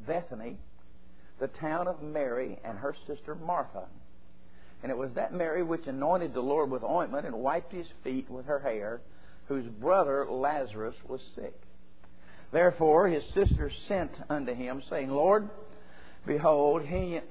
Bethany, the town of Mary and her sister Martha. And it was that Mary which anointed the Lord with ointment and wiped his feet with her hair, whose brother Lazarus was sick. Therefore his sister sent unto him, saying, Lord, behold, he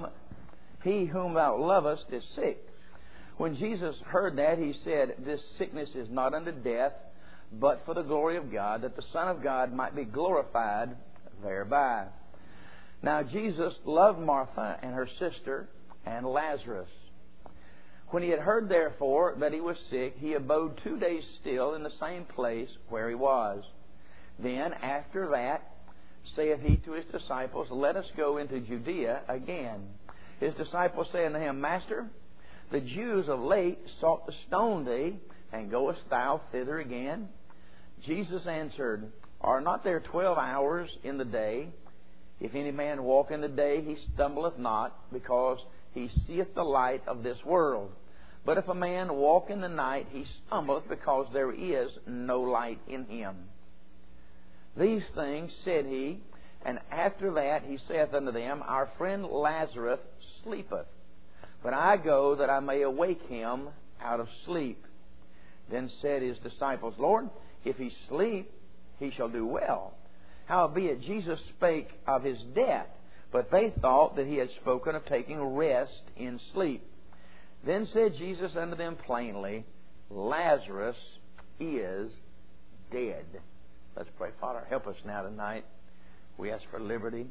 whom thou lovest is sick. When Jesus heard that, he said, This sickness is not unto death, but for the glory of God, that the Son of God might be glorified thereby. Now Jesus loved Martha and her sister and Lazarus. When he had heard, therefore, that he was sick, he abode 2 days still in the same place where he was. Then, after that, saith he to his disciples, Let us go into Judea again. His disciples say unto him, Master, the Jews of late sought to stone thee, and goest thou thither again? Jesus answered, Are not there 12 hours in the day? If any man walk in the day, he stumbleth not, because he seeth the light of this world. But if a man walk in the night, he stumbleth, because there is no light in him. These things said he, and after that he saith unto them, Our friend Lazarus sleepeth, but I go that I may awake him out of sleep. Then said his disciples, Lord, if he sleep, he shall do well. Howbeit Jesus spake of his death, but they thought that he had spoken of taking rest in sleep. Then said Jesus unto them plainly, Lazarus is dead. Let's pray. Father, help us now tonight. We ask for liberty,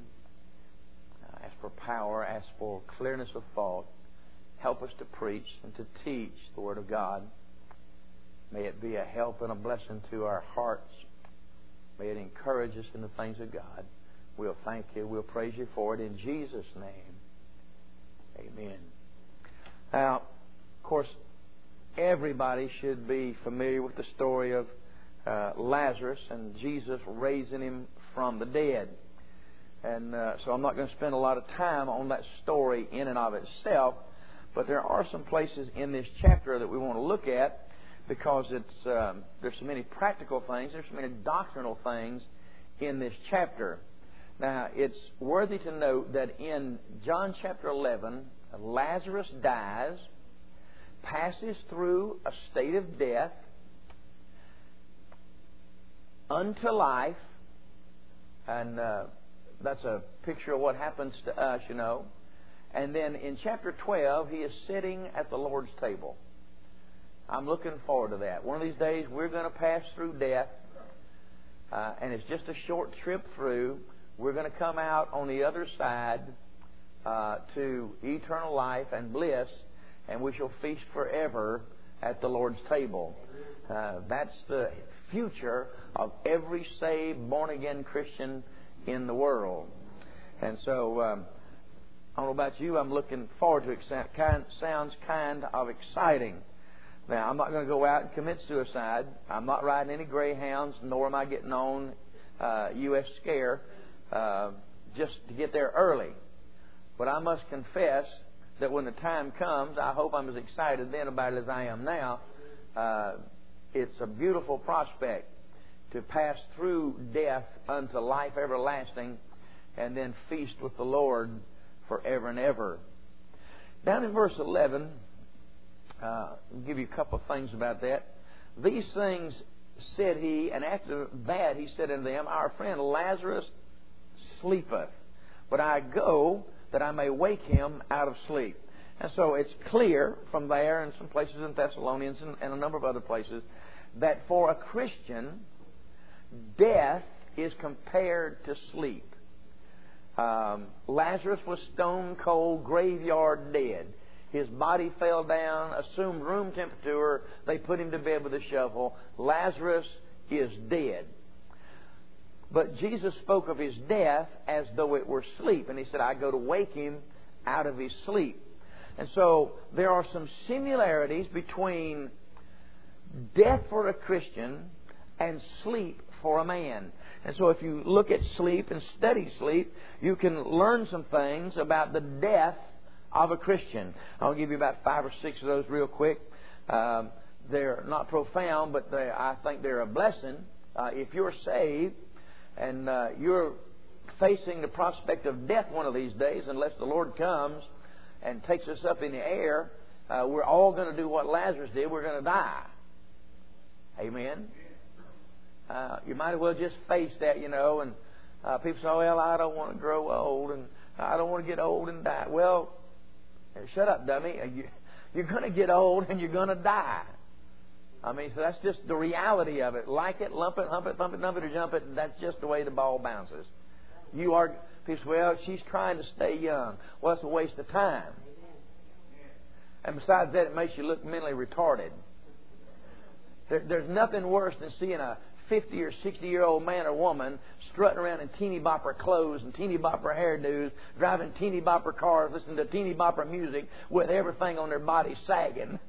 ask for power, ask for clearness of thought. Help us to preach and to teach the Word of God. May it be a help and a blessing to our hearts. May it encourage us in the things of God. We'll thank you. We'll praise you for it in Jesus' name. Amen. Now, of course, everybody should be familiar with the story of Lazarus and Jesus raising him from the dead. And so I'm not going to spend a lot of time on that story in and of itself, but there are some places in this chapter that we want to look at, because there's so many practical things, there's so many doctrinal things in this chapter. Now, it's worthy to note that in John chapter 11, Lazarus dies, passes through a state of death unto life, and that's a picture of what happens to us, you know. And then in chapter 12, he is sitting at the Lord's table. I'm looking forward to that. One of these days, we're going to pass through death, and it's just a short trip through. We're going to come out on the other side to eternal life and bliss, and we shall feast forever at the Lord's table. That's the future of every saved, born-again Christian in the world. And so, I don't know about you, I'm looking forward to it. Sounds kind of exciting. Now, I'm not going to go out and commit suicide. I'm not riding any Greyhounds, nor am I getting on U.S. Scare just to get there early. But I must confess that when the time comes, I hope I'm as excited then about it as I am now. It's a beautiful prospect to pass through death unto life everlasting, and then feast with the Lord forever and ever. Down in verse 11, I'll give you a couple of things about that. These things said he, and after that he said unto them, Our friend Lazarus sleepeth, but I go that I may wake him out of sleep. And so it's clear from there, and some places in Thessalonians and a number of other places, that for a Christian, death is compared to sleep. Lazarus was stone cold, graveyard dead. His body fell down, assumed room temperature. They put him to bed with a shovel. Lazarus is dead. But Jesus spoke of his death as though it were sleep. And he said, I go to wake him out of his sleep. And so there are some similarities between death for a Christian and sleep for a man. And so if you look at sleep and study sleep, you can learn some things about the death of a Christian. I'll give you about 5 or 6 of those real quick. They're not profound, but I think they're a blessing. If you're saved and you're facing the prospect of death one of these days, unless the Lord comes and takes us up in the air. We're all going to do what Lazarus did. We're going to die. Amen. You might as well just face that, and people say, well, I don't want to grow old, and I don't want to get old and die. Well, shut up, dummy. You're going to get old and you're going to die. I mean, so that's just the reality of it. Like it, lump it, hump it, thump it, nump it, or jump it. That's just the way the ball bounces. People say, well, she's trying to stay young. Well, it's a waste of time. And besides that, it makes you look mentally retarded. There's nothing worse than seeing a 50 or 60-year-old man or woman strutting around in teeny bopper clothes and teeny bopper hairdos, driving teeny bopper cars, listening to teeny bopper music with everything on their body sagging.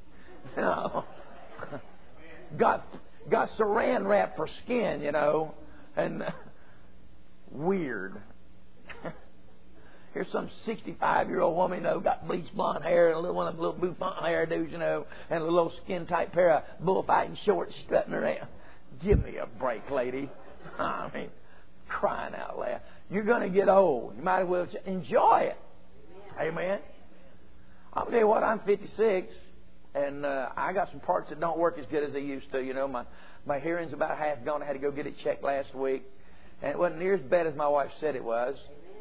Got saran wrap for skin, and weird. Here's some 65-year-old woman, got bleached blonde hair and one of them little bouffant hairdos, and a little skin-tight pair of bullfighting shorts strutting around. Give me a break, lady. I mean, crying out loud. You're going to get old. You might as well enjoy it. Amen. I'll tell you what, I'm 56, and I got some parts that don't work as good as they used to. My hearing's about half gone. I had to go get it checked last week. And it wasn't near as bad as my wife said it was.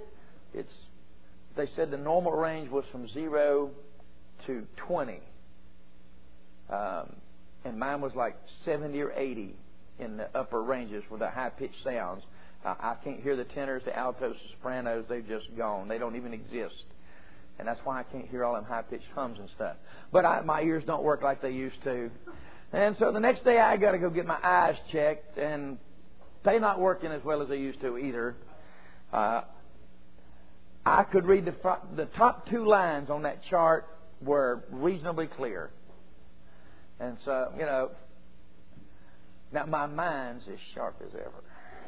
They said the normal range was from 0 to 20. And mine was like 70 or 80 in the upper ranges with the high-pitched sounds. I can't hear the tenors, the altos, the sopranos. They've just gone. They don't even exist. And that's why I can't hear all them high-pitched hums and stuff. But my ears don't work like they used to. And so the next day I got to go get my eyes checked, and they're not working as well as they used to either. I could read the top 2 lines on that chart were reasonably clear. And so, now my mind's as sharp as ever.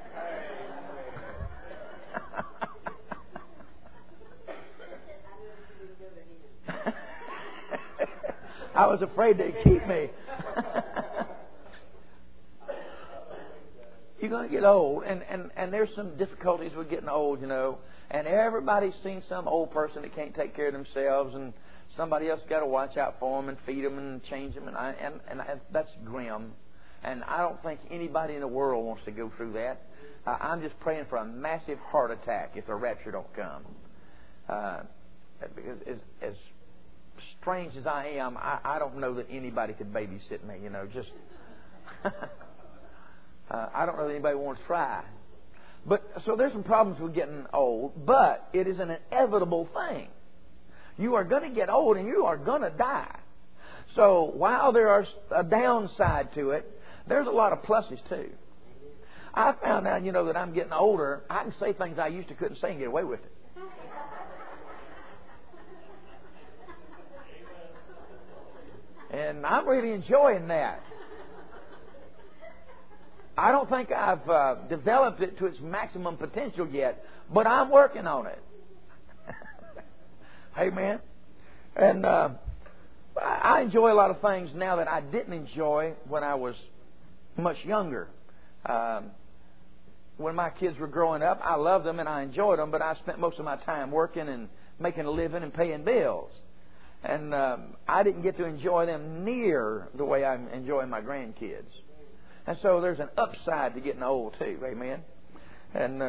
I was afraid they'd keep me. You're going to get old, and there's some difficulties with getting old, and everybody's seen some old person that can't take care of themselves, and somebody else got to watch out for them and feed them and change them, and that's grim. And I don't think anybody in the world wants to go through that. I'm just praying for a massive heart attack if the rapture don't come. Because as strange as I am, I don't know that anybody could babysit me. Just I don't know that anybody wants to try. But so there's some problems with getting old, but it is an inevitable thing. You are going to get old and you are going to die. So while there are a downside to it, there's a lot of pluses too. I found out, that I'm getting older. I can say things I used to couldn't say and get away with it. And I'm really enjoying that. I don't think I've developed it to its maximum potential yet, but I'm working on it. Amen. And I enjoy a lot of things now that I didn't enjoy when I was much younger. When my kids were growing up, I loved them and I enjoyed them, but I spent most of my time working and making a living and paying bills. And I didn't get to enjoy them near the way I'm enjoying my grandkids. And so there's an upside to getting old too. Amen. And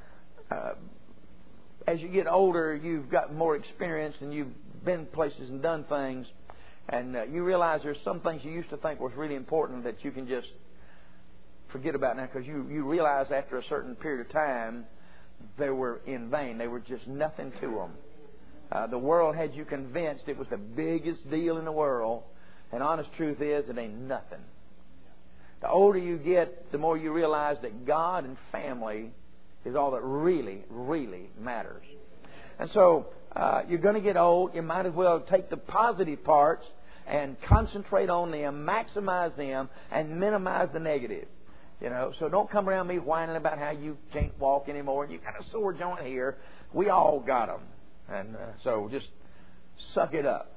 as you get older, you've got more experience and you've been places and done things. And you realize there's some things you used to think was really important that you can just forget about now, because you realize after a certain period of time they were in vain. They were just nothing to them. The world had you convinced it was the biggest deal in the world, and honest truth is it ain't nothing. The older you get, the more you realize that God and family is all that really, really matters. And so you're going to get old. You might as well take the positive parts and concentrate on them, maximize them, and minimize the negative. So don't come around me whining about how you can't walk anymore and you got a sore joint here. We all got them. And so just suck it up.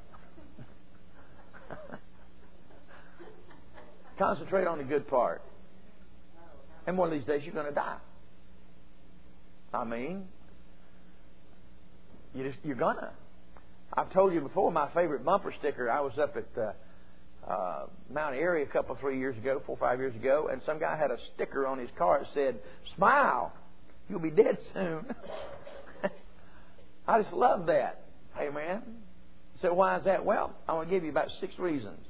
Concentrate on the good part. And one of these days you're going to die. I mean, you're gonna. I've told you before my favorite bumper sticker. I was up at Mount Airy a couple, 3 years ago, 4 or 5 years ago, and some guy had a sticker on his car that said, "Smile, you'll be dead soon." I just love that. Amen. So why is that? Well, I want to give you about 6 reasons.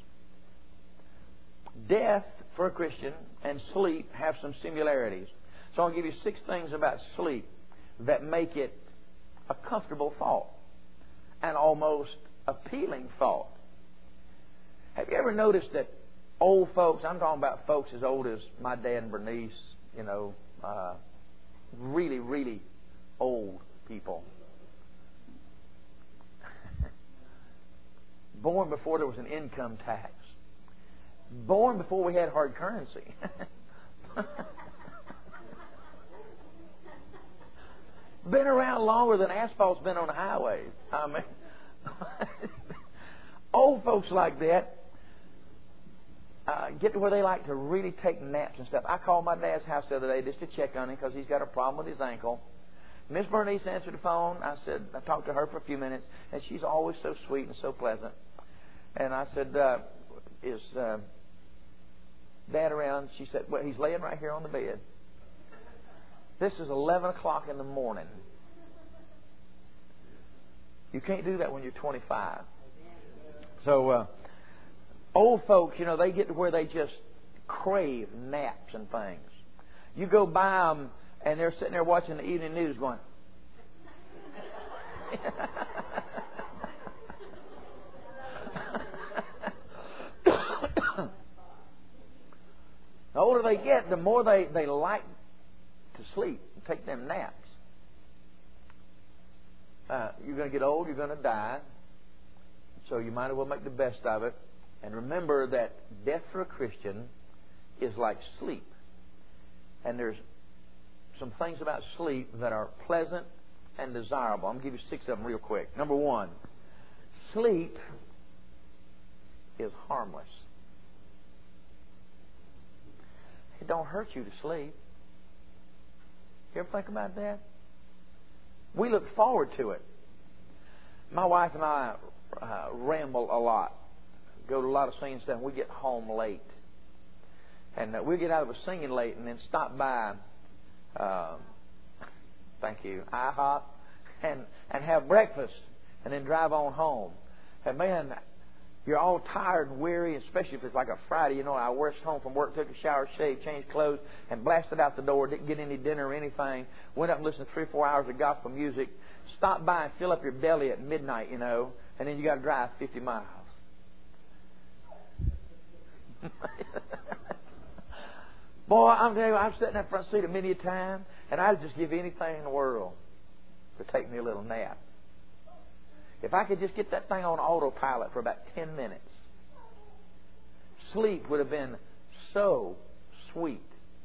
Death for a Christian and sleep have some similarities. So I'll give you 6 things about sleep that make it a comfortable thought, an almost appealing thought. Have you ever noticed that old folks, I'm talking about folks as old as my dad and Bernice, really, really old people, born before there was an income tax, born before we had hard currency. Been around longer than asphalt's been on the highway. I mean, old folks like that get to where they like to really take naps and stuff. I called my dad's house the other day just to check on him because he's got a problem with his ankle. Miss Bernice answered the phone. I talked to her for a few minutes, and she's always so sweet and so pleasant. And I said, "Is Dad around?" She said, "Well, he's laying right here on the bed." This is 11 o'clock in the morning. You can't do that when you're 25. So, old folks, they get to where they just crave naps and things. You go by them, and they're sitting there watching the evening news going, the older they get, the more they like to sleep and take them naps. You're going to get old, you're going to die. So you might as well make the best of it. And remember that death for a Christian is like sleep. And there's some things about sleep that are pleasant and desirable. I'm going to give you 6 of them real quick. Number 1, sleep is harmless. It don't hurt you to sleep. You ever think about that? We look forward to it. My wife and I ramble a lot. Go to a lot of singing stuff, and we get home late. And we'll get out of a singing late and then stop by, thank you, IHOP, and have breakfast, and then drive on home. And man, you're all tired and weary, especially if it's like a Friday. I rushed home from work, took a shower, shaved, changed clothes, and blasted out the door. Didn't get any dinner or anything. Went up and listened to 3 or 4 hours of gospel music. Stopped by and fill up your belly at midnight, and then you got to drive 50 miles. Boy, I'm telling you, I've sat in that front seat many a time, and I'd just give anything in the world to take me a little nap. If I could just get that thing on autopilot for about 10 minutes, sleep would have been so sweet.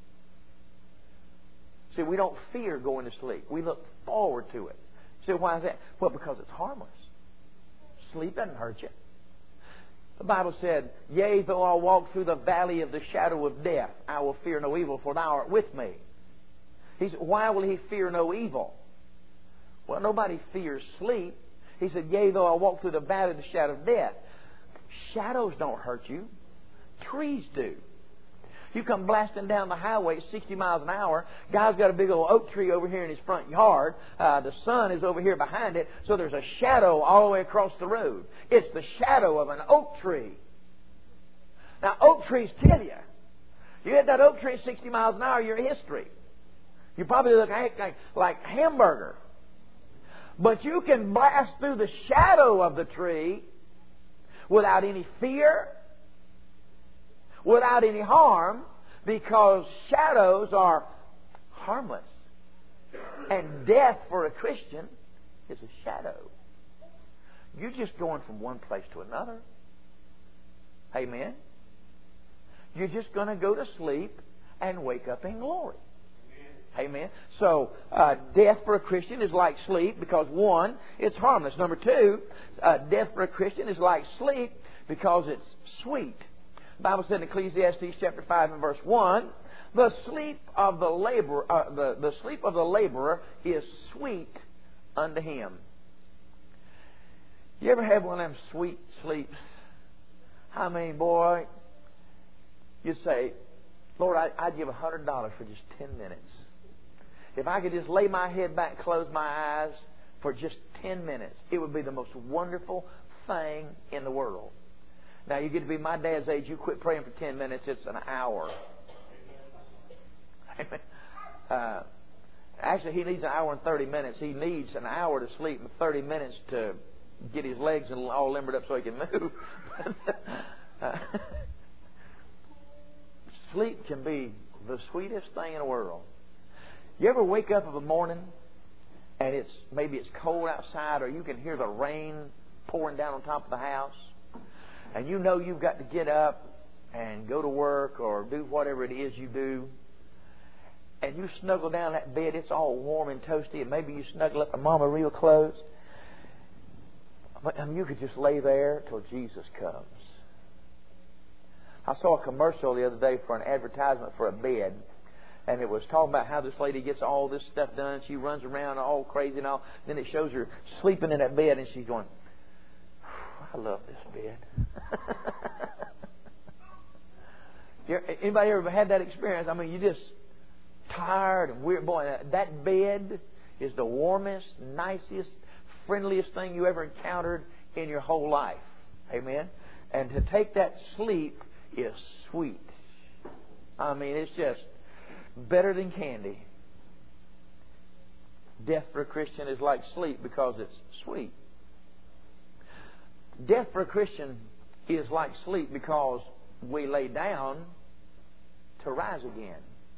See, we don't fear going to sleep. We look forward to it. See, why is that? Well, because it's harmless. Sleep doesn't hurt you. The Bible said, "Yea, though I walk through the valley of the shadow of death, I will fear no evil, for thou art with me." He said, why will he fear no evil? Well, nobody fears sleep. He said, "Yea, though I walk through the valley of the shadow of death." Shadows don't hurt you. Trees do. You come blasting down the highway at 60 miles an hour. Guy's got a big old oak tree over here in his front yard. The sun is over here behind it. So there's a shadow all the way across the road. It's the shadow of an oak tree. Now, oak trees kill you. You hit that oak tree at 60 miles an hour, you're history. You probably look like hamburger. But you can blast through the shadow of the tree without any fear, without any harm, because shadows are harmless. And death for a Christian is a shadow. You're just going from one place to another. Amen? You're just going to go to sleep and wake up in glory. Amen. So, death for a Christian is like sleep because, 1, it's harmless. Number 2, death for a Christian is like sleep because it's sweet. The Bible said in Ecclesiastes chapter 5 and verse 1, The sleep of the laborer, the sleep of the laborer is sweet unto him. You ever have one of them sweet sleeps? I mean, boy, you say, Lord, I'd give $100 for just 10 minutes. If I could just lay my head back, close my eyes for just 10 minutes, it would be the most wonderful thing in the world. Now, you get to be my dad's age, you quit praying for 10 minutes, it's an hour. Actually, he needs an hour and 30 minutes. He needs an hour to sleep and 30 minutes to get his legs all limbered up so he can move. Sleep can be the sweetest thing in the world. You ever wake up of a morning and maybe it's cold outside, or you can hear the rain pouring down on top of the house, and you know you've got to get up and go to work or do whatever it is you do, and you snuggle down that bed, it's all warm and toasty, and maybe you snuggle up to Mama real close. You could just lay there till Jesus comes. I saw a commercial the other day for an advertisement for a bed, and it was talking about how this lady gets all this stuff done. She runs around all crazy and all. Then it shows her sleeping in that bed, and she's going, I love this bed. Anybody ever had that experience? I mean, you're just tired and weird. Boy, that bed is the warmest, nicest, friendliest thing you ever encountered in your whole life. Amen? And to take that sleep is sweet. I mean, it's just better than candy. Death for a Christian is like sleep because it's sweet. Death for a Christian is like sleep because we lay down to rise again.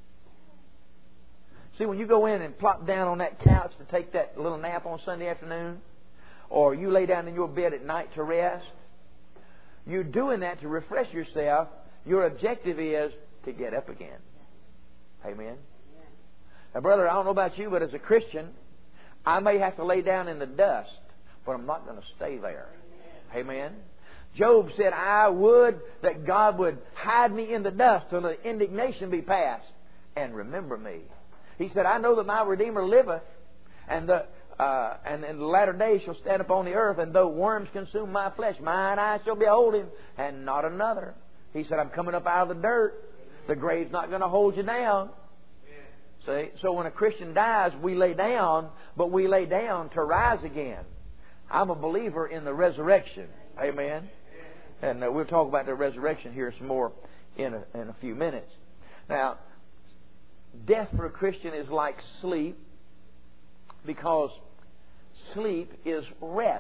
See, when you go in and plop down on that couch to take that little nap on Sunday afternoon, or you lay down in your bed at night to rest, you're doing that to refresh yourself. Your objective is to get up again. Amen? Now, brother, I don't know about you, but as a Christian, I may have to lay down in the dust, but I'm not going to stay there. Amen? Job said, I would that God would hide me in the dust till the indignation be past and remember me. He said, I know that my Redeemer liveth, and in the latter days shall stand upon the earth, and though worms consume my flesh, mine eyes shall behold Him, and not another. He said, I'm coming up out of the dirt. The grave's not going to hold you down. See? So when a Christian dies, we lay down, but we lay down to rise again. I'm a believer in the resurrection. Amen? And we'll talk about the resurrection here some more in a few minutes. Now, death for a Christian is like sleep because sleep is rest.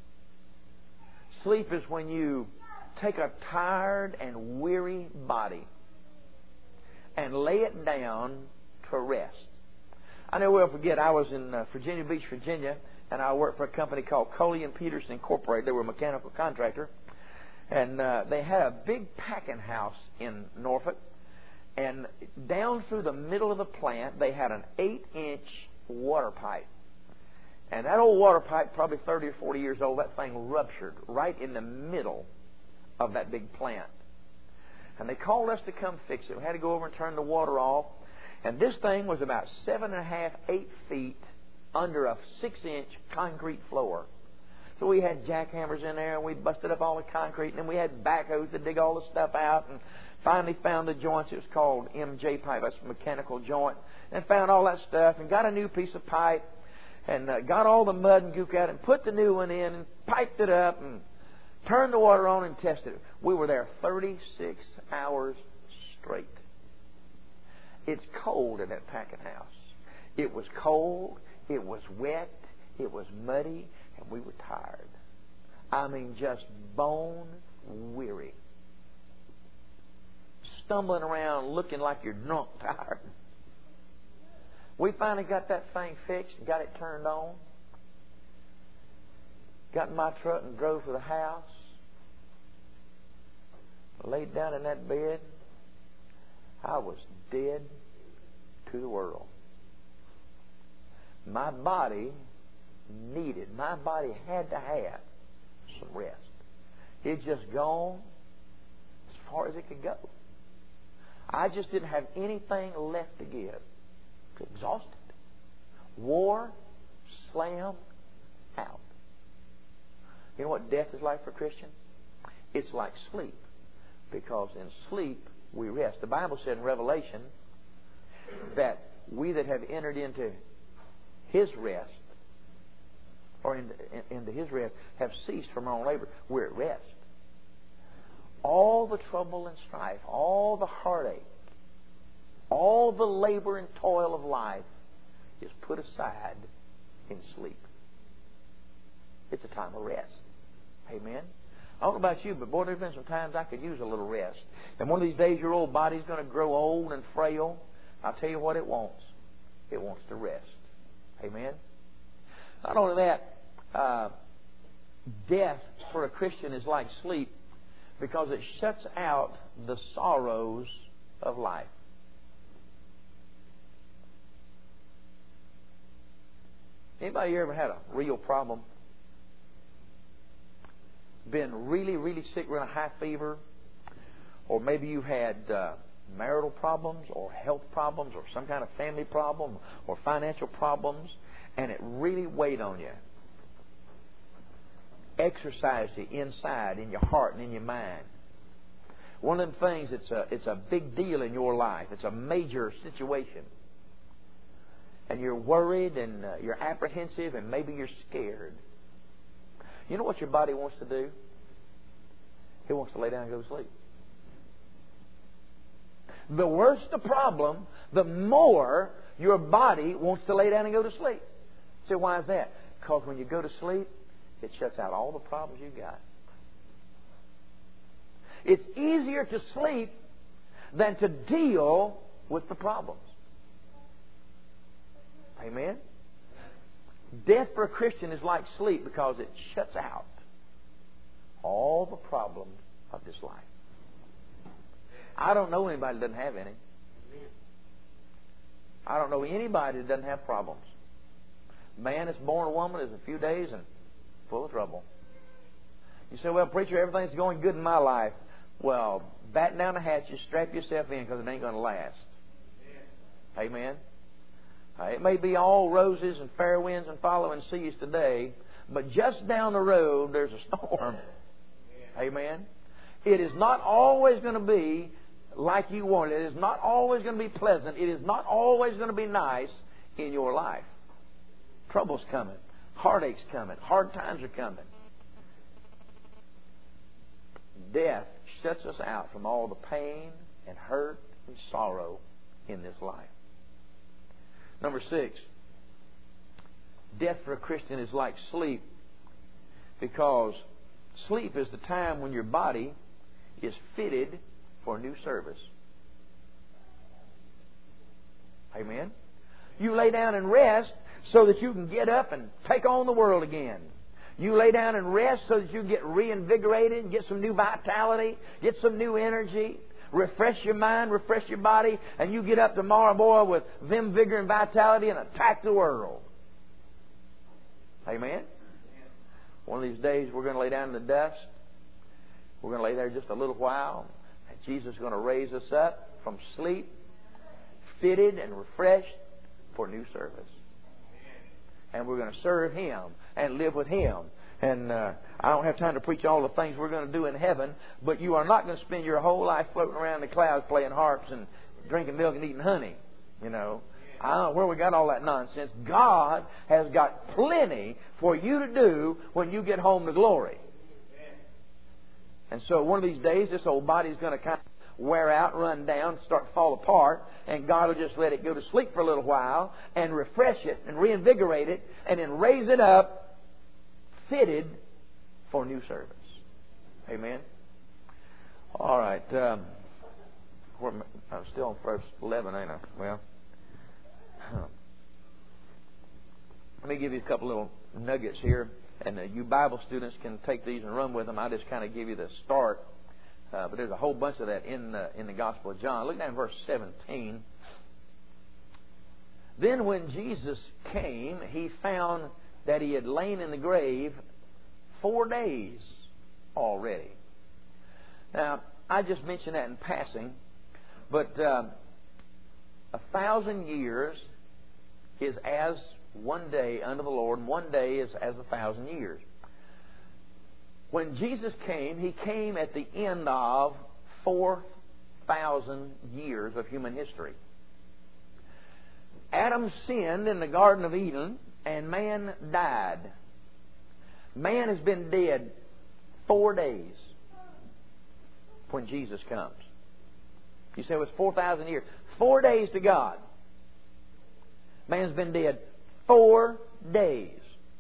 Sleep is when you take a tired and weary body and lay it down to rest. I never will forget, I was in Virginia Beach, Virginia, and I worked for a company called Coley & Peterson Incorporated. They were a mechanical contractor. And they had a big packing house in Norfolk. And down through the middle of the plant, they had an 8-inch water pipe. And that old water pipe, probably 30 or 40 years old, that thing ruptured right in the middle of that big plant. And they called us to come fix it. We had to go over and turn the water off. And this thing was about 7.5, 8 feet under a 6-inch concrete floor. So we had jackhammers in there, and we busted up all the concrete, and then we had backhoes to dig all the stuff out, and finally found the joints. It was called MJ pipe. That's a mechanical joint. And found all that stuff, and got a new piece of pipe, and got all the mud and gook out, and put the new one in, and piped it up, and turned the water on and tested it. We were there 36 hours straight. It's cold in that packing house. It was cold, it was wet, it was muddy, and we were tired. I mean, just bone weary. Stumbling around looking like you're drunk tired. We finally got that thing fixed and got it turned on. Got in my truck and drove to the house. Laid down in that bed. I was dead to the world. My body had to have some rest. It just gone as far as it could go. I just didn't have anything left to give. Exhausted. Wore, slammed out. You know what death is like for a Christian? It's like sleep. Because in sleep, we rest. The Bible said in Revelation that we that have entered into His rest, or into His rest, have ceased from our own labor. We're at rest. All the trouble and strife, all the heartache, all the labor and toil of life is put aside in sleep. It's a time of rest. Amen? I don't know about you, but boy, there's been some times I could use a little rest. And one of these days your old body's going to grow old and frail. I'll tell you what it wants. It wants to rest. Amen? Not only that, death for a Christian is like sleep because it shuts out the sorrows of life. Anybody ever had a real problem? Been really, really sick, running a high fever? Or maybe you had marital problems or health problems or some kind of family problem or financial problems, and it really weighed on you. Exercised you inside, in your heart and in your mind. One of them things, it's a big deal in your life. It's a major situation. And you're worried and you're apprehensive and maybe you're scared. You know what your body wants to do? It wants to lay down and go to sleep. The worse the problem, the more your body wants to lay down and go to sleep. So why is that? Because when you go to sleep, it shuts out all the problems you got. It's easier to sleep than to deal with the problems. Amen? Death for a Christian is like sleep because it shuts out all the problems of this life. I don't know anybody that doesn't have any. I don't know anybody that doesn't have problems. Man that's born a woman is a few days and full of trouble. You say, well, preacher, everything's going good in my life. Well, batten down the hatches, strap yourself in because it ain't going to last. Amen? It may be all roses and fair winds and following seas today, but just down the road there's a storm. Amen? It is not always going to be like you want it. It is not always going to be pleasant. It is not always going to be nice in your life. Trouble's coming. Heartache's coming. Hard times are coming. Death shuts us out from all the pain and hurt and sorrow in this life. Number 6, death for a Christian is like sleep because sleep is the time when your body is fitted for new service. Amen? You lay down and rest so that you can get up and take on the world again. You lay down and rest so that you get reinvigorated and get some new vitality, get some new energy. Refresh your mind, refresh your body, and you get up tomorrow, boy, with vim, vigor, and vitality and attack the world. Amen? One of these days we're going to lay down in the dust. We're going to lay there just a little while. And Jesus is going to raise us up from sleep, fitted and refreshed for new service. And we're going to serve Him and live with Him. And I don't have time to preach all the things we're going to do in heaven, but you are not going to spend your whole life floating around the clouds playing harps and drinking milk and eating honey. You know, I don't know where we got all that nonsense. God has got plenty for you to do when you get home to glory. And so one of these days, this old body's going to kind of wear out, run down, start to fall apart, and God will just let it go to sleep for a little while and refresh it and reinvigorate it and then raise it up fitted for new service. Amen? All right. I'm still on verse 11, ain't I? Well, let me give you a couple little nuggets here, and you Bible students can take these and run with them. I just kind of give you the start, but there's a whole bunch of that in the Gospel of John. Look down in verse 17. Then when Jesus came, He found that He had lain in the grave 4 days already. Now, I just mentioned that in passing, But 1,000 years is as one day unto the Lord, and one day is as 1,000 years. When Jesus came, He came at the end of 4,000 years of human history. Adam sinned in the Garden of Eden, and man died. Man has been dead 4 days when Jesus comes. You say it was 4,000 years. 4 days to God. Man's been dead 4 days.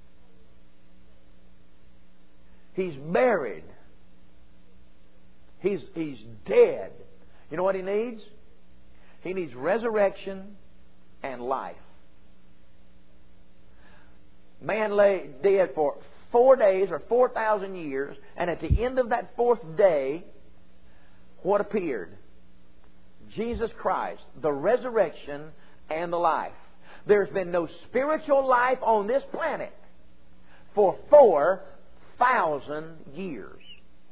He's buried. He's dead. You know what he needs? He needs resurrection and life. Man lay dead for 4 days or 4,000 years, and at the end of that fourth day, what appeared? Jesus Christ, the resurrection and the life. There's been no spiritual life on this planet for 4,000 years.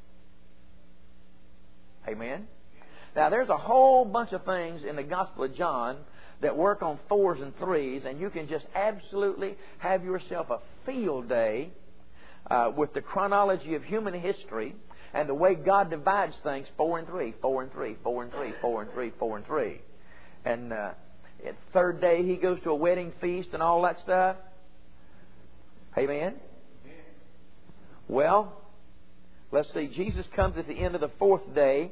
Amen? Now, there's a whole bunch of things in the Gospel of John that work on 4s and 3s, and you can just absolutely have yourself a field day with the chronology of human history and the way God divides things 4 and 3, 4 and 3, 4 and 3, 4 and 3, 4 and 3. And at third day He goes to a wedding feast and all that stuff. Amen? Well, let's see. Jesus comes at the end of the fourth day.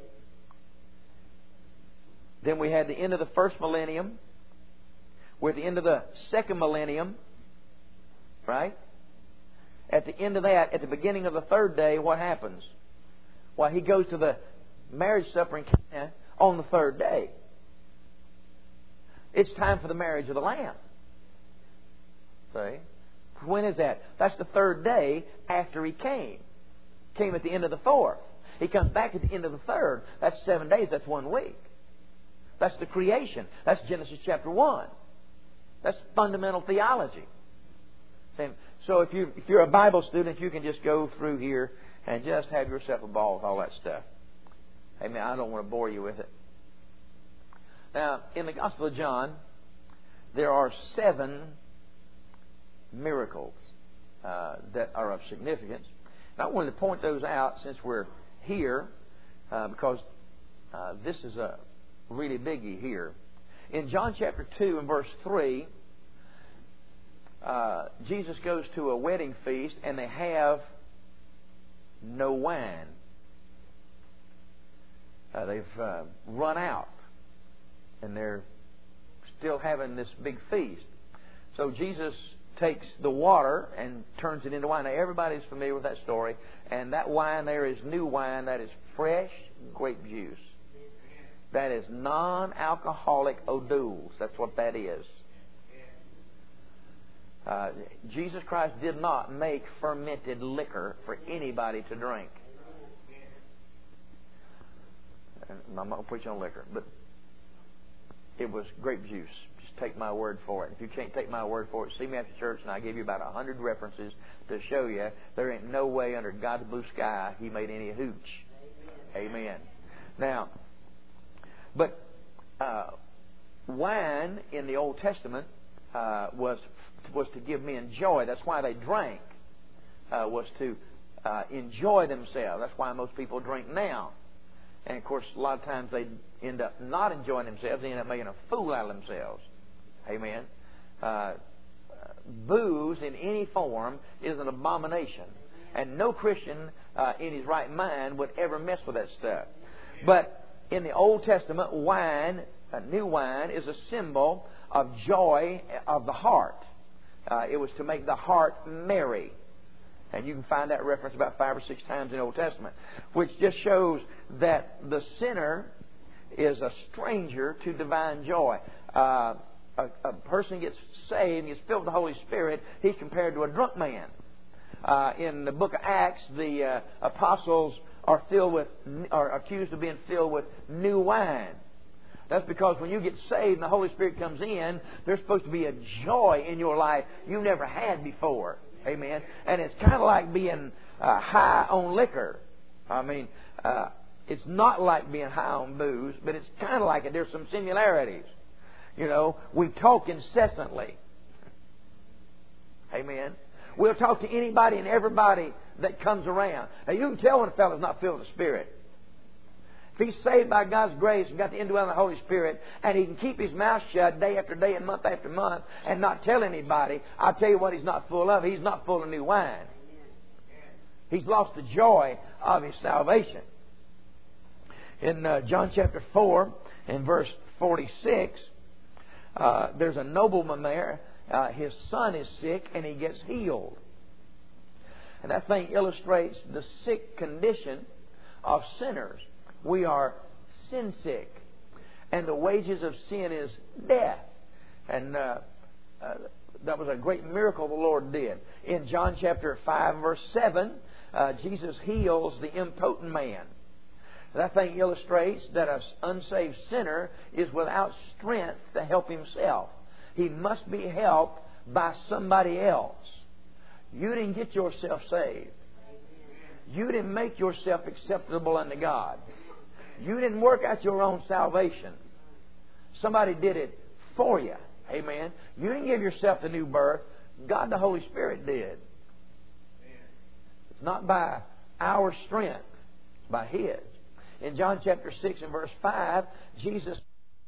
Then we had the end of the first millennium. We're at the end of the second millennium. Right? At the end of that, at the beginning of the third day, what happens? Well, He goes to the marriage supper in Cana on the third day. It's time for the marriage of the Lamb. See? When is that? That's the third day after He came. Came at the end of the fourth. He comes back at the end of the third. That's 7 days. That's 1 week. That's the creation. That's Genesis chapter 1. That's fundamental theology. So if you're a Bible student, you can just go through here and just have yourself a ball with all that stuff. Amen. I don't want to bore you with it. Now, in the Gospel of John, there are 7 miracles that are of significance. And I wanted to point those out since we're here, because this is a really biggie here. In John chapter 2 and verse 3, Jesus goes to a wedding feast and they have no wine. They've run out and they're still having this big feast. So Jesus takes the water and turns it into wine. Now, everybody's familiar with that story. And that wine there is new wine. That is fresh grape juice. That is non-alcoholic O'Doul's. That's what that is. Jesus Christ did not make fermented liquor for anybody to drink. I'm not going to preach on liquor, but it was grape juice. Just take my word for it. If you can't take my word for it, see me after church and I'll give you about 100 references to show you there ain't no way under God's blue sky He made any hooch. Amen. Now, but wine in the Old Testament was to give men joy. That's why they drank, was to enjoy themselves. That's why most people drink now. And of course, a lot of times they end up not enjoying themselves. They end up making a fool out of themselves. Amen. Booze in any form is an abomination. And no Christian in his right mind would ever mess with that stuff. But in the Old Testament, wine, new wine, is a symbol of joy of the heart. It was to make the heart merry. And you can find that reference about 5 or 6 times in the Old Testament, which just shows that the sinner is a stranger to divine joy. A person gets saved and gets filled with the Holy Spirit, he's compared to a drunk man. In the book of Acts, the apostles are accused of being filled with new wine. That's because when you get saved and the Holy Spirit comes in, there's supposed to be a joy in your life you never had before. Amen. And it's kind of like being high on liquor. I mean, It's not like being high on booze, but it's kind of like it. There's some similarities. You know, we talk incessantly. Amen. We'll talk to anybody and everybody that comes around. Now, you can tell when a fellow's not filled with the Spirit. If he's saved by God's grace and got the indwelling of the Holy Spirit, and he can keep his mouth shut day after day and month after month and not tell anybody, I'll tell you what he's not full of. He's not full of new wine. He's lost the joy of his salvation. In John chapter 4 and verse 46, there's a nobleman there. His son is sick and he gets healed. And that thing illustrates the sick condition of sinners. We are sin sick. And the wages of sin is death. And that was a great miracle the Lord did. In John chapter 5 verse 7, Jesus heals the impotent man. That thing illustrates that an unsaved sinner is without strength to help himself. He must be helped by somebody else. You didn't get yourself saved. You didn't make yourself acceptable unto God. You didn't work out your own salvation. Somebody did it for you. Amen. You didn't give yourself the new birth. God the Holy Spirit did. It's not by our strength. It's by His. In John chapter 6 and verse 5, Jesus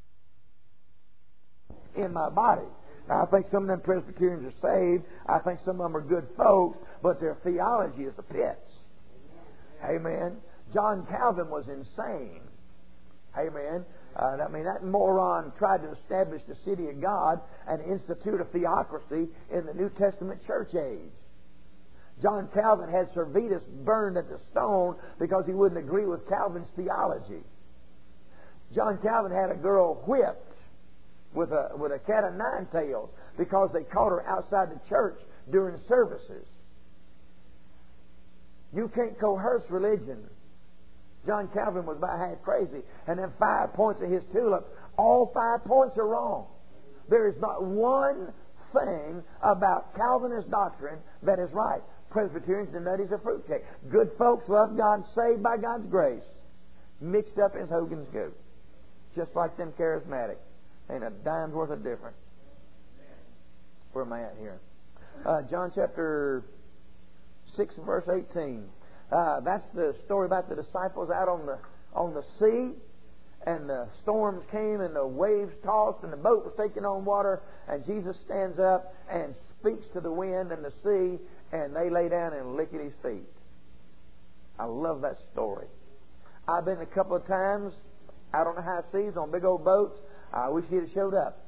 in my body. Now, I think some of them Presbyterians are saved. I think some of them are good folks, but their theology is the pits. Amen. John Calvin was insane. Amen. That moron tried to establish the city of God and institute a theocracy in the New Testament church age. John Calvin had Servetus burned at the stone because he wouldn't agree with Calvin's theology. John Calvin had a girl whipped with a cat of nine tails because they caught her outside the church during services. You can't coerce religion. John Calvin was about half crazy. And then 5 points of his tulip, all 5 points are wrong. There is not one thing about Calvinist doctrine that is right. Presbyterians and nutties are fruitcake. Good folks love God, saved by God's grace, mixed up in Hogan's goat. Just like them charismatic. Ain't a dime's worth of difference. Where am I at here? John chapter 6 verse 18. That's the story about the disciples out on the sea, and the storms came and the waves tossed and the boat was taking on water, and Jesus stands up and speaks to the wind and the sea, and they lay down and lick at His feet. I love that story. I've been a couple of times out on the high seas on big old boats. I wish He'd have showed up.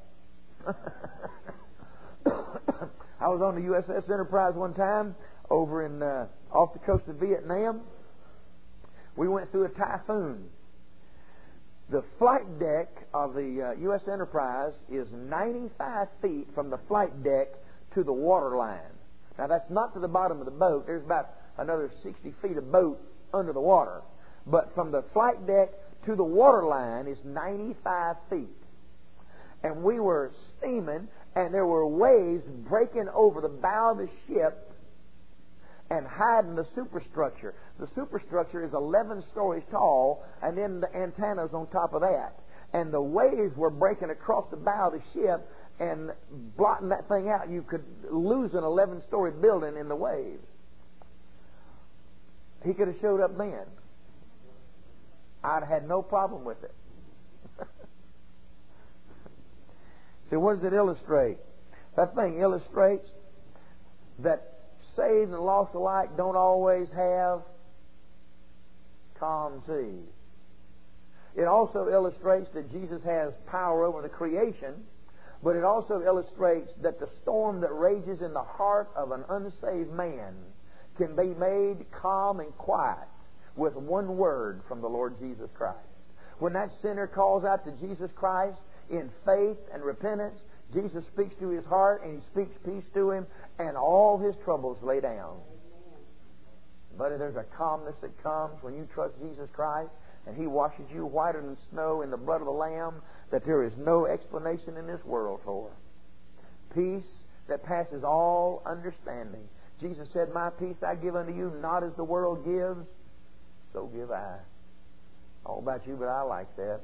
I was on the USS Enterprise one time over in off the coast of Vietnam. We went through a typhoon. The flight deck of the U.S. Enterprise is 95 feet from the flight deck to the water line. Now, that's not to the bottom of the boat. There's about another 60 feet of boat under the water. But from the flight deck to the water line is 95 feet. And we were steaming, and there were waves breaking over the bow of the ship and hiding the superstructure. The superstructure is 11 stories tall, and then the antennas on top of that. And the waves were breaking across the bow of the ship and blotting that thing out. You could lose an 11-story building in the waves. He could have showed up then. I'd have had no problem with it. See, what does it illustrate? That thing illustrates that saved and lost alike don't always have calm seas. It also illustrates that Jesus has power over the creation, but it also illustrates that the storm that rages in the heart of an unsaved man can be made calm and quiet with one word from the Lord Jesus Christ. When that sinner calls out to Jesus Christ in faith and repentance, Jesus speaks to his heart and He speaks peace to him, and all his troubles lay down. But there's a calmness that comes when you trust Jesus Christ and He washes you whiter than snow in the blood of the Lamb that there is no explanation in this world for. Peace that passes all understanding. Jesus said, "My peace I give unto you, not as the world gives, so give I." I don't know about you, but I like that.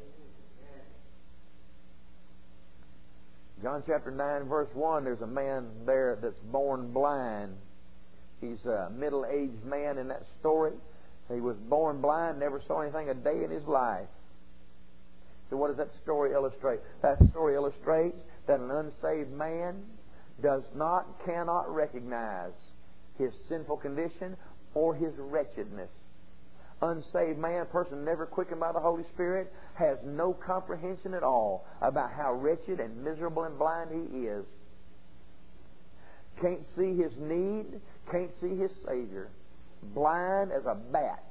John chapter 9, verse 1, there's a man there that's born blind. He's a middle-aged man in that story. He was born blind, never saw anything a day in his life. So what does that story illustrate? That story illustrates that an unsaved man cannot recognize his sinful condition or his wretchedness. Unsaved man, a person never quickened by the Holy Spirit, has no comprehension at all about how wretched and miserable and blind he is. Can't see his need, can't see his Savior. Blind as a bat.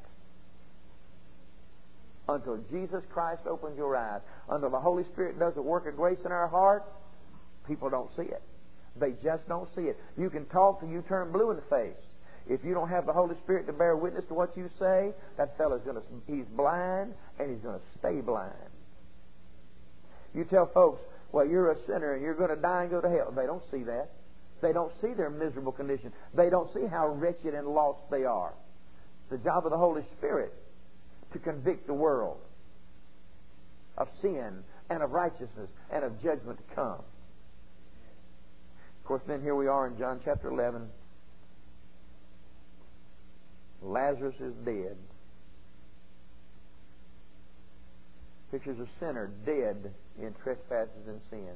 Until Jesus Christ opens your eyes, until the Holy Spirit does a work of grace in our heart, people don't see it. They just don't see it. You can talk till you turn blue in the face. If you don't have the Holy Spirit to bear witness to what you say, that fellow's he's blind and he's going to stay blind. You tell folks, well, you're a sinner and you're going to die and go to hell. They don't see that. They don't see their miserable condition. They don't see how wretched and lost they are. It's the job of the Holy Spirit to convict the world of sin and of righteousness and of judgment to come. Of course, then here we are in John chapter 11. Lazarus is dead. Pictures a sinner dead in trespasses and sin.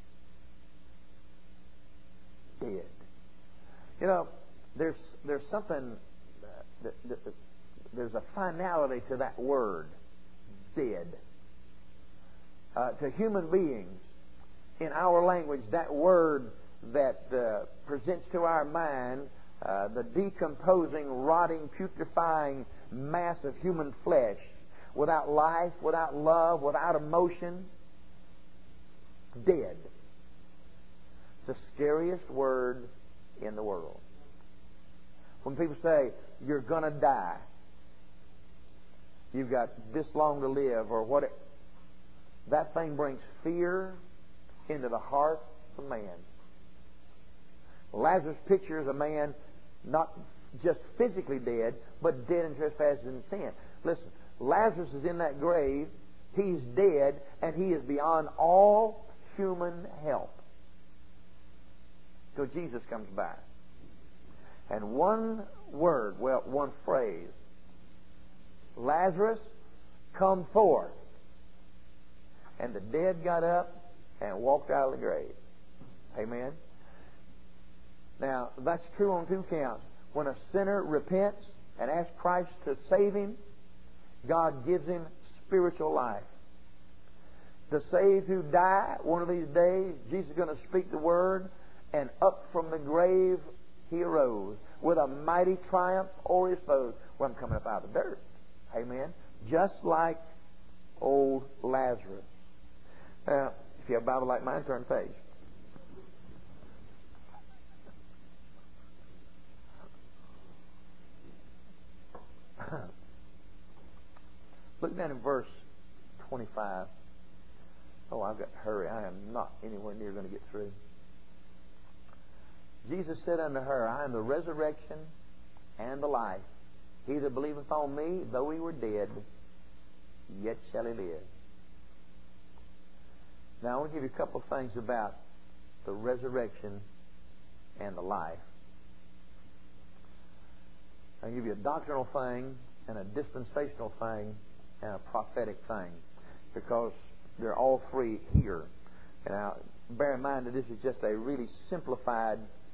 Dead. You know, there's something, there's a finality to that word, dead. To human beings, in our language, that word that presents to our mind the decomposing, rotting, putrefying mass of human flesh, without life, without love, without emotion, dead. It's the scariest word in the world. When people say, you're going to die, you've got this long to live, or what, that thing brings fear into the heart of man. Lazarus pictures a man not just physically dead, but dead in trespasses and sin. Listen, Lazarus is in that grave, he's dead, and he is beyond all human help till Jesus comes by. And one word, one phrase, Lazarus, come forth. And the dead got up and walked out of the grave. Amen. Now, that's true on two counts. When a sinner repents and asks Christ to save him, God gives him spiritual life. The saved who die, one of these days, Jesus is going to speak the word, and up from the grave he arose with a mighty triumph over his foes. Well, I'm coming up out of the dirt. Amen. Just like old Lazarus. Now, if you have a Bible like mine, turn the page. Look down in verse 25. Oh, I've got to hurry. I am not anywhere near going to get through. Jesus said unto her, I am the resurrection and the life. He that believeth on me, though he were dead, yet shall he live. Now, I want to give you a couple of things about the resurrection and the life. I'll give you a doctrinal thing and a dispensational thing and a prophetic thing, because they're all three here. And now, bear in mind that this is just a really simplified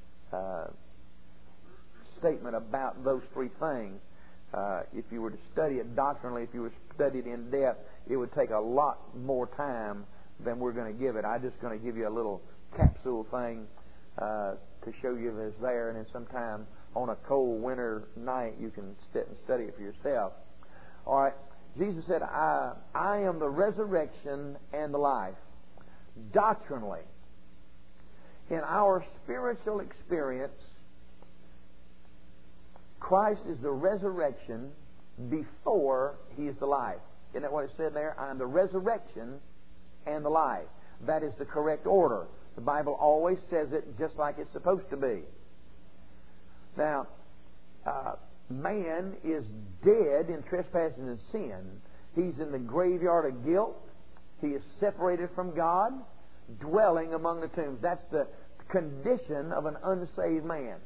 statement about those three things. If you were to study it doctrinally, if you were to study it in depth, it would take a lot more time than we're going to give it. I'm just going to give you a little capsule thing to show you that it's there, and then sometime on a cold winter night you can sit and study it for yourself. All right. Jesus said, I am the resurrection and the life. Doctrinally, in our spiritual experience, Christ is the resurrection before He is the life. Isn't that what it said there? I am the resurrection and the life. That is the correct order. The Bible always says it just like it's supposed to be. Now, man is dead in trespasses and sin, He's in the graveyard of guilt. He is separated from God, dwelling among the tombs. That's the condition of an unsaved man.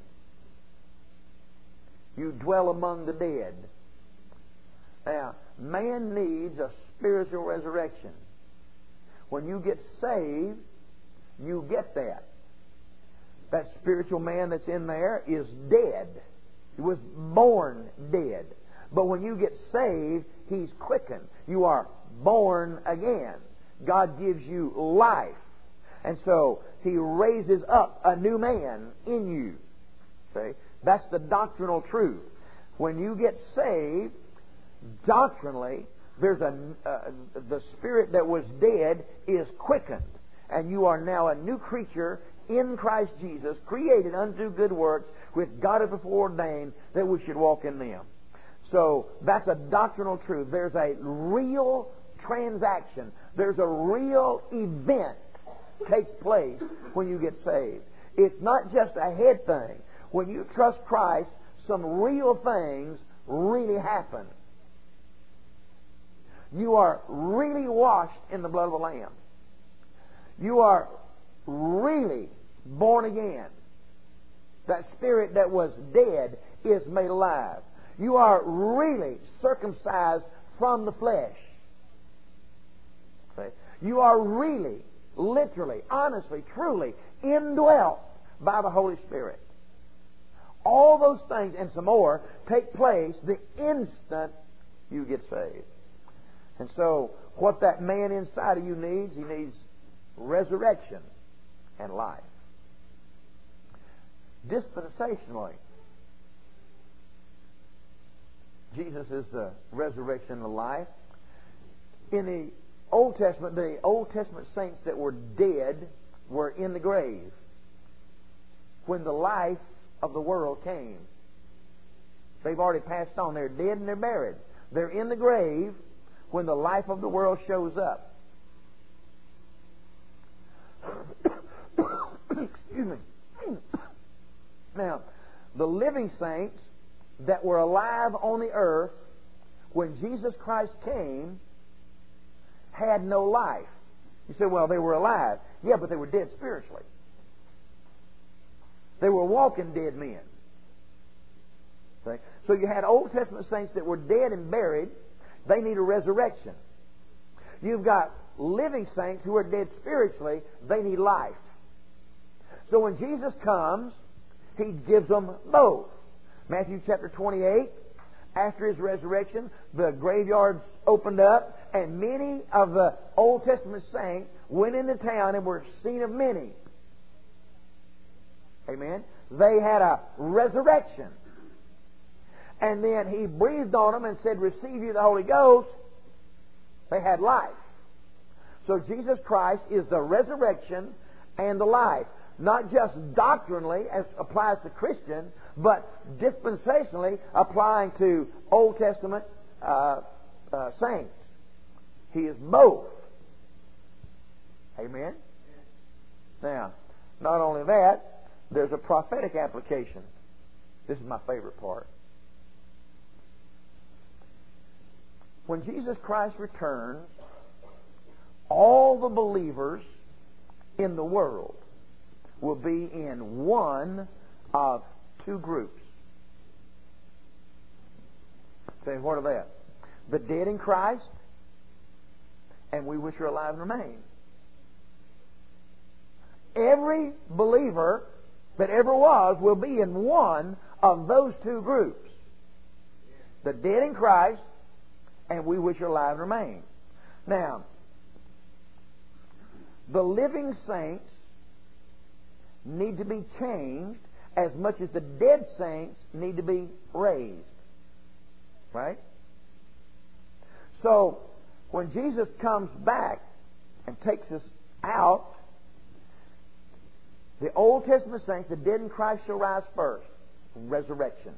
You dwell among the dead. Now, man needs a spiritual resurrection. When you get saved, you get that. That spiritual man that's in there is dead. He was born dead. But when you get saved, He's quickened. You are born again. God gives you life. And so He raises up a new man in you. See? That's the doctrinal truth. When you get saved, doctrinally, there's the spirit that was dead is quickened. And you are now a new creature in Christ Jesus, created unto good works, which God hath before ordained that we should walk in them. So that's a doctrinal truth. There's a real transaction. There's a real event takes place when you get saved. It's not just a head thing. When you trust Christ, some real things really happen. You are really washed in the blood of the Lamb. You are really born again. That spirit that was dead is made alive. You are really circumcised from the flesh. See? You are really, literally, honestly, truly indwelt by the Holy Spirit. All those things and some more take place the instant you get saved. And so, what that man inside of you needs, he needs resurrection and life. Dispensationally, Jesus is the resurrection and the life. In the Old Testament saints that were dead were in the grave when the life of the world came. They've already passed on. They're dead and they're buried. They're in the grave when the life of the world shows up. Excuse me. Now, the living saints that were alive on the earth when Jesus Christ came had no life. You say, well, they were alive. Yeah, but they were dead spiritually. They were walking dead men. See? So you had Old Testament saints that were dead and buried. They need a resurrection. You've got living saints who are dead spiritually. They need life. So when Jesus comes, He gives them both. Matthew chapter 28, after His resurrection, the graveyards opened up, and many of the Old Testament saints went into town and were seen of many. Amen? They had a resurrection. And then He breathed on them and said, receive you the Holy Ghost. They had life. So Jesus Christ is the resurrection and the life. Not just doctrinally, as applies to Christian, but dispensationally applying to Old Testament saints. He is both. Amen? Now, not only that, there's a prophetic application. This is my favorite part. When Jesus Christ returns, all the believers in the world will be in one of two groups. Say, what are they? The dead in Christ and we which are alive and remain. Every believer that ever was will be in one of those two groups. The dead in Christ and we which are alive and remain. Now, the living saints need to be changed as much as the dead saints need to be raised. Right? So, when Jesus comes back and takes us out, the Old Testament saints, the dead in Christ shall rise first. Resurrection.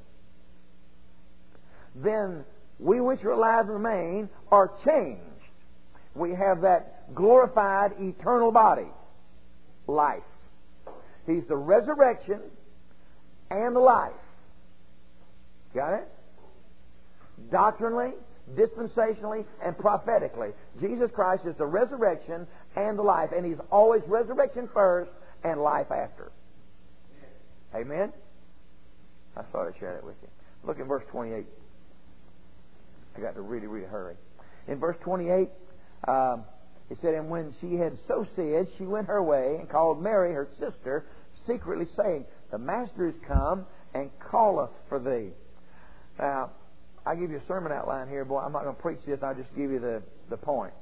Then we which are alive and remain are changed. We have that glorified eternal body. Life. He's the resurrection and the life. Got it? Doctrinally, dispensationally and prophetically. Jesus Christ is the resurrection and the life, and He's always resurrection first and life after. Amen? I thought I'd share that with you. Look at verse 28. I got to really hurry. In verse 28, it said, "And when she had so said, she went her way and called Mary, her sister, secretly saying, The Master is come and calleth for thee." Now, I'll give you a sermon outline here, boy. I'm not going to preach this. I'll just give you the point.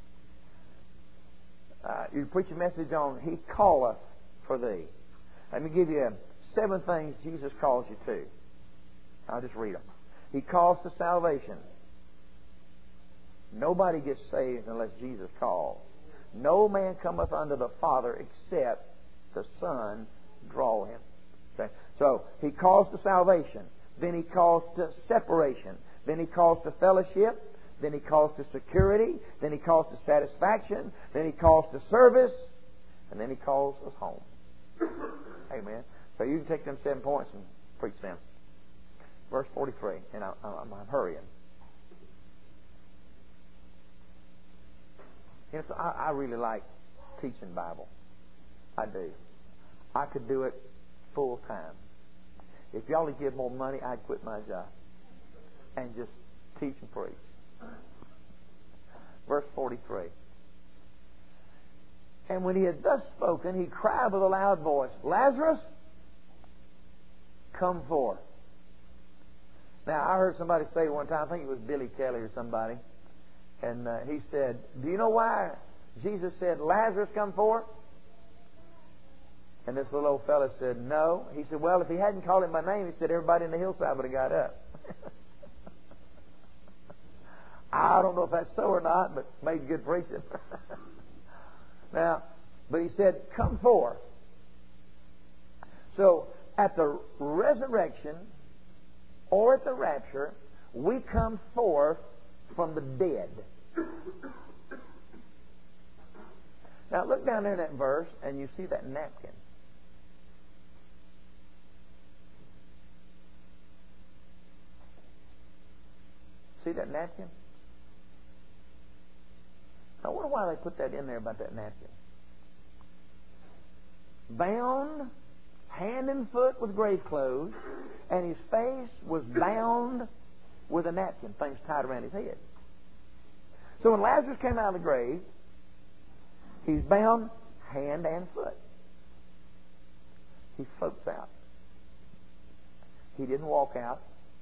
You preach a message on He calleth for thee. Let me give you 7 things Jesus calls you to. I'll just read them. He calls to salvation. Nobody gets saved unless Jesus calls. No man cometh unto the Father except the Son draw him. Okay? So, He calls to salvation. Then He calls to separation. Then He calls to fellowship. Then He calls to security. Then He calls to satisfaction. Then He calls to service. And then He calls us home. Amen. So you can take them 7 points and preach them. Verse 43. And I'm hurrying. You know, so I really like teaching Bible. I do. I could do it full time. If y'all would give more money, I'd quit my job and just teach and preach. Verse 43. "And when He had thus spoken, He cried with a loud voice, Lazarus, come forth." Now, I heard somebody say one time, I think it was Billy Kelly or somebody, and he said, "Do you know why Jesus said, Lazarus, come forth?" And this little old fella said, "No." He said, "Well, if He hadn't called him by name," he said, "everybody in the hillside would have got up." I don't know if that's so or not, but made good preaching. Now, but He said, "Come forth." So, at the resurrection or at the rapture, we come forth from the dead. Now, look down there in that verse, and you see that napkin. See that napkin? I wonder why they put that in there about that napkin. Bound hand and foot with grave clothes, and His face was bound with a napkin, things tied around His head. So when Lazarus came out of the grave, he's bound hand and foot. He floats out. He didn't walk out.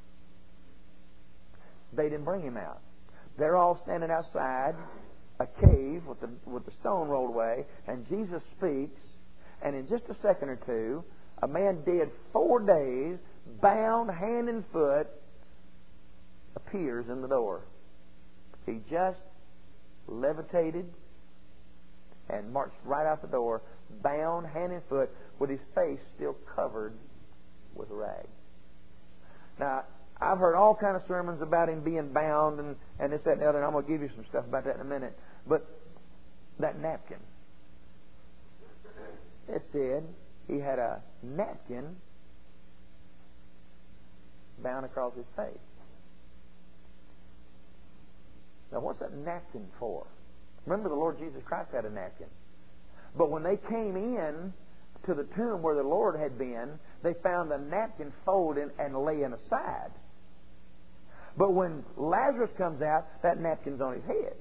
They didn't bring him out. They're all standing outside a cave with the stone rolled away, and Jesus speaks, and in just a second or two, a man dead 4 days, bound hand and foot, appears in the door. He just levitated and marched right out the door, bound hand and foot, with his face still covered with a rag. Now, I've heard all kind of sermons about him being bound and this, that, and the other, and I'm going to give you some stuff about that in a minute. But that napkin, it said he had a napkin bound across his face. Now, what's that napkin for? Remember, the Lord Jesus Christ had a napkin. But when they came in to the tomb where the Lord had been, they found the napkin folded and laying aside. But when Lazarus comes out, that napkin's on his head.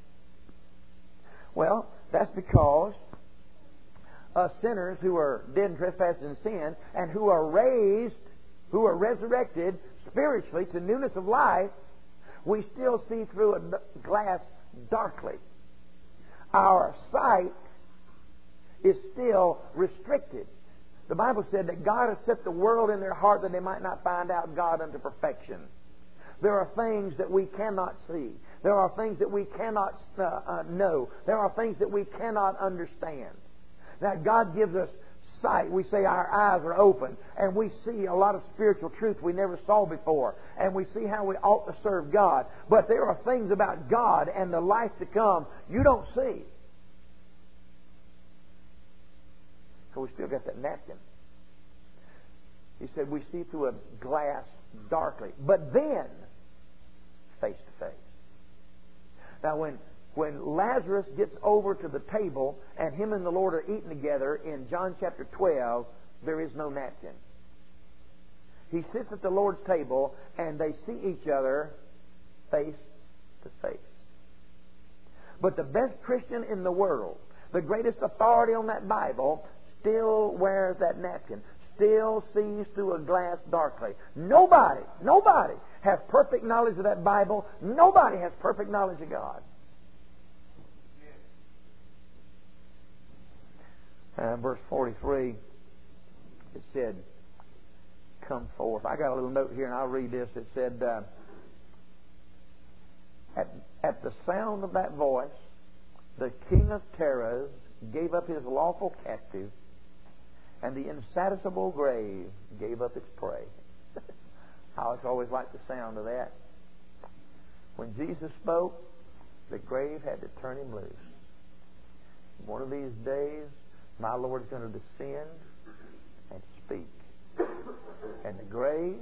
Well, that's because us sinners who are dead in trespasses and sins, and who are raised, who are resurrected spiritually to newness of life, we still see through a glass darkly. Our sight is still restricted. The Bible said that God has set the world in their heart that they might not find out God unto perfection. There are things that we cannot see. There are things that we cannot know. There are things that we cannot understand. Now, God gives us sight. We say our eyes are open, and we see a lot of spiritual truth we never saw before, and we see how we ought to serve God. But there are things about God and the life to come you don't see. So we still got that napkin. He said we see through a glass darkly. But then, face to face. Now, when Lazarus gets over to the table and him and the Lord are eating together in John chapter 12, there is no napkin. He sits at the Lord's table and they see each other face to face. But the best Christian in the world, the greatest authority on that Bible, still wears that napkin, still sees through a glass darkly. Nobody has perfect knowledge of that Bible. Nobody has perfect knowledge of God. Verse 43, it said, come forth. I got a little note here and I'll read this. It said, at the sound of that voice, the king of terrors gave up his lawful captive, and the insatisfiable grave gave up its prey. I always liked the sound of that. When Jesus spoke, the grave had to turn him loose. One of these days, my Lord's going to descend and speak. And the grave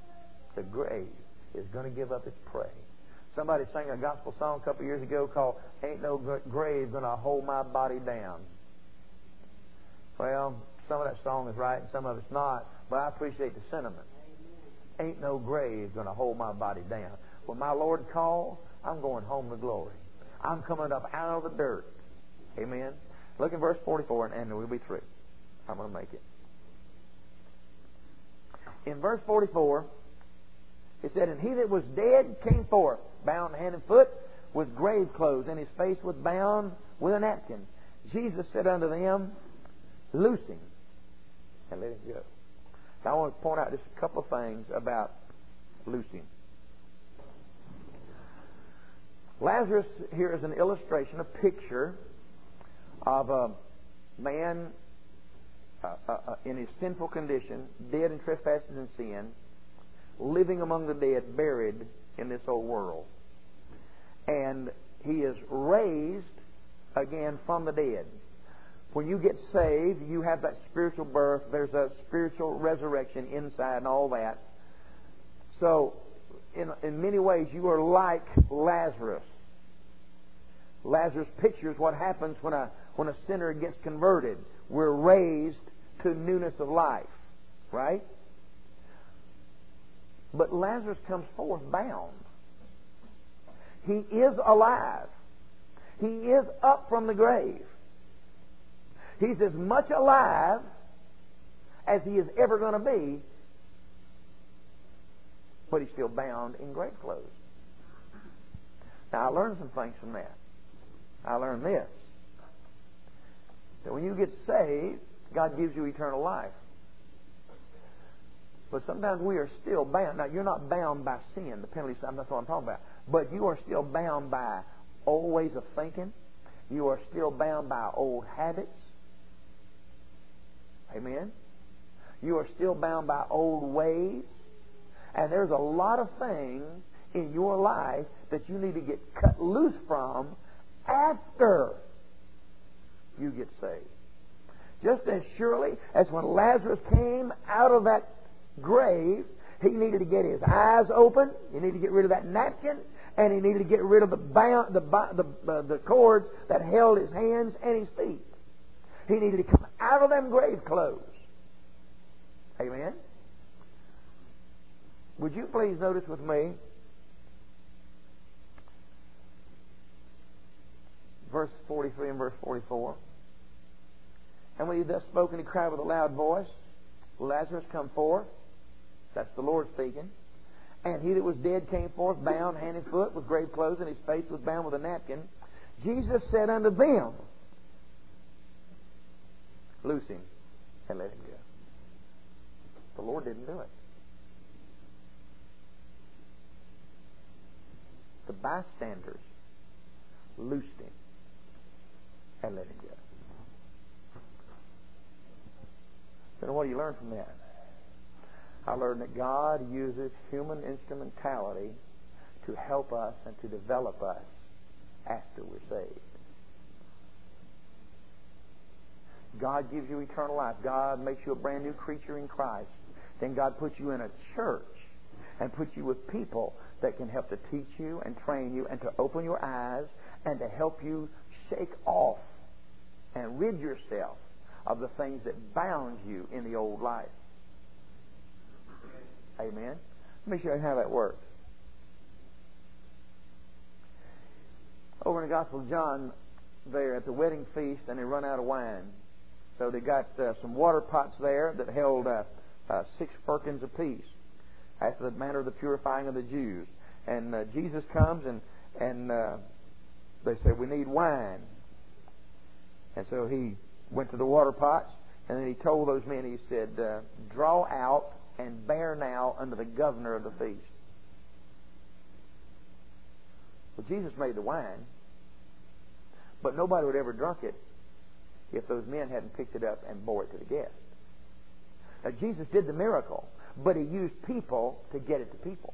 is going to give up its prey. Somebody sang a gospel song a couple years ago called Ain't No Grave Gonna Hold My Body Down. Well, some of that song is right and some of it's not, but I appreciate the sentiment. Ain't no grave gonna hold my body down. When my Lord calls, I'm going home to glory. I'm coming up out of the dirt. Amen. Look at verse 44 and we'll be through. I'm going to make it. In verse 44, it said, and he that was dead came forth, bound hand and foot, with grave clothes, and his face was bound with a napkin. Jesus said unto them, loose him, and let him go. Now, I want to point out just a couple of things about loosing. Lazarus here is an illustration, a picture of a man in his sinful condition, dead in trespasses and sin, living among the dead, buried in this old world. And he is raised again from the dead. When you get saved, you have that spiritual birth. There's a spiritual resurrection inside and all that. So, in many ways, you are like Lazarus. Lazarus pictures what happens when a sinner gets converted. We're raised to newness of life. Right? But Lazarus comes forth bound. He is alive. He is up from the grave. He's as much alive as he is ever going to be, but he's still bound in grave clothes. Now, I learned some things from that. I learned this, that when you get saved, God gives you eternal life. But sometimes we are still bound. Now, you're not bound by sin, the penalty side, that's what I'm talking about. But you are still bound by old ways of thinking. You are still bound by old habits. Amen? You are still bound by old ways. And there's a lot of things in your life that you need to get cut loose from after you get saved. Just as surely as when Lazarus came out of that grave, he needed to get his eyes open, he needed to get rid of that napkin, and he needed to get rid of the cords that held his hands and his feet. He needed to come out of them grave clothes. Amen? Would you please notice with me verse 43 and verse 44. And when he thus spoken, he cried with a loud voice, Lazarus, come forth. That's the Lord speaking. And he that was dead came forth, bound hand and foot, with grave clothes, and his face was bound with a napkin. Jesus said unto them, loose him and let him go. The Lord didn't do it. The bystanders loosed him and let him go. So what do you learn from that? I learned that God uses human instrumentality to help us and to develop us after we're saved. God gives you eternal life. God makes you a brand new creature in Christ. Then God puts you in a church. and put you with people that can help to teach you and train you and to open your eyes and to help you shake off and rid yourself of the things that bound you in the old life. Amen? Let me show you how that works. Over in the Gospel of John, they're at the wedding feast and they run out of wine. So they got some water pots there that held 6 firkins apiece, after the manner of the purifying of the Jews. And Jesus comes and they say, we need wine. And so he went to the water pots, and then he told those men, he said, draw out and bear now unto the governor of the feast. Well, Jesus made the wine, but nobody would ever drunk it if those men hadn't picked it up and bore it to the guests. Now, Jesus did the miracle, but he used people to get it to people.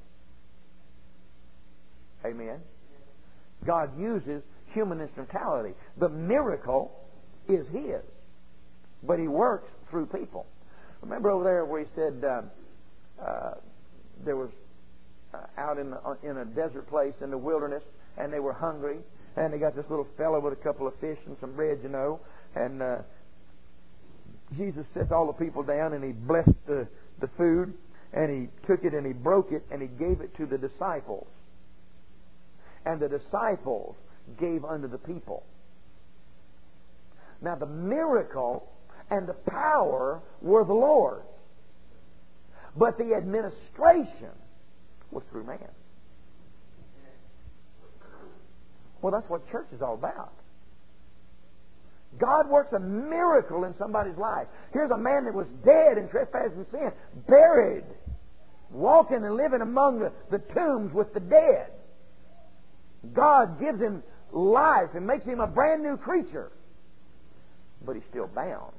Amen? God uses human instrumentality. The miracle is His, but He works through people. Remember over there where He said there was out in a desert place in the wilderness, and they were hungry, and they got this little fellow with a couple of fish and some bread, and Jesus sets all the people down, and He blessed the food, and He took it and He broke it and He gave it to the disciples, and the disciples gave unto the people. Now the miracle and the power were the Lord's, but the administration was through man. Well, that's what church is all about. God works a miracle in somebody's life. Here's a man that was dead in trespass and sin, buried, walking and living among the tombs with the dead. God gives him life and makes him a brand new creature, but he's still bound.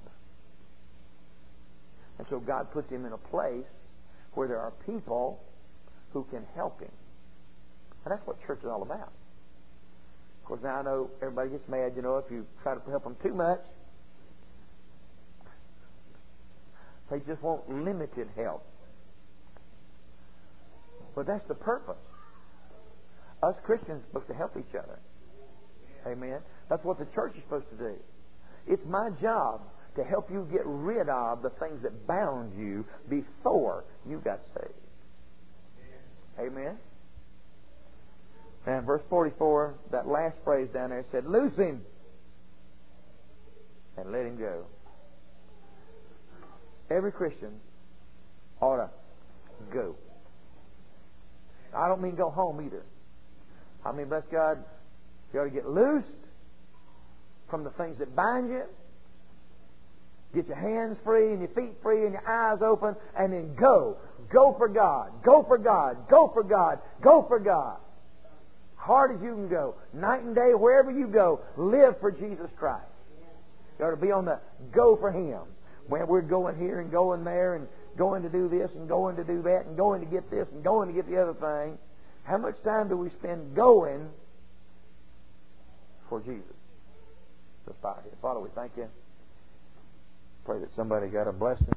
And so God puts him in a place where there are people who can help him. And that's what church is all about. Of course, now I know everybody gets mad, if you try to help them too much. They just want limited help. But that's the purpose. Us Christians are supposed to help each other. Amen. That's what the church is supposed to do. It's my job to help you get rid of the things that bound you before you got saved. Amen. And verse 44, that last phrase down there said, loose him and let him go. Every Christian ought to go. I don't mean go home either. I mean, bless God, you ought to get loosed from the things that bind you. Get your hands free and your feet free and your eyes open, and then go. Go for God. Go for God. Go for God. Go for God. Hard as you can go. Night and day, wherever you go, live for Jesus Christ. You ought to be on the go for Him. When we're going here and going there and going to do this and going to do that and going to get this and going to get the other thing, how much time do we spend going for Jesus? Let's bow here. Father, we thank You. Pray that somebody got a blessing